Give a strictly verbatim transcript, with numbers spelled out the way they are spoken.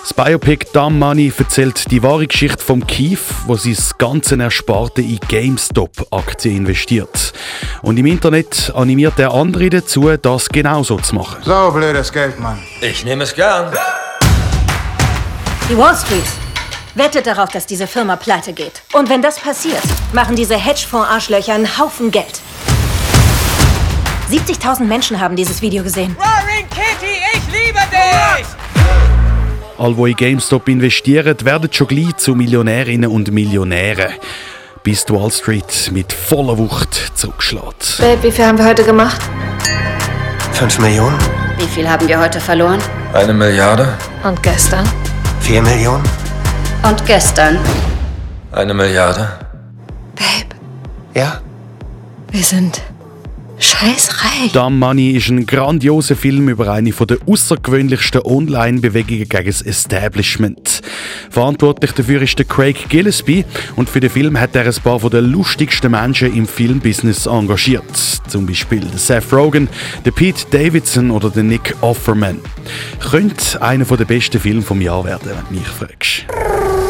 Das Biopic Dumb Money erzählt die wahre Geschichte von Keith, wo sein ganze Ersparte in GameStop-Aktien investiert. Und im Internet animiert er andere dazu, das genauso zu machen. So blödes Geld, Mann. Ich nehme es gern. Die Wall Street wettet darauf, dass diese Firma pleite geht. Und wenn das passiert, machen diese Hedgefonds-Arschlöcher einen Haufen Geld. siebzigtausend Menschen haben dieses Video gesehen. Roaring Kitty, ich liebe dich! Alle, die in GameStop investieren, werden schon gleich zu Millionärinnen und Millionären. Bis die Wall Street mit voller Wucht zurückschlägt. Babe, wie viel haben wir heute gemacht? Fünf Millionen? Wie viel haben wir heute verloren? Eine Milliarde? Und gestern? Vier Millionen? Und gestern? Eine Milliarde? Babe, Ja? wir sind scheißreich. Dumb Money ist ein grandioser Film über eine der außergewöhnlichsten Online-Bewegungen gegen das Establishment. Verantwortlich dafür ist der Craig Gillespie und für den Film hat er ein paar der lustigsten Menschen im Filmbusiness engagiert. Zum Beispiel Seth Rogen, der Pete Davidson oder der Nick Offerman. Könnte einer der besten Filme vom Jahr werden, wenn du mich fragst.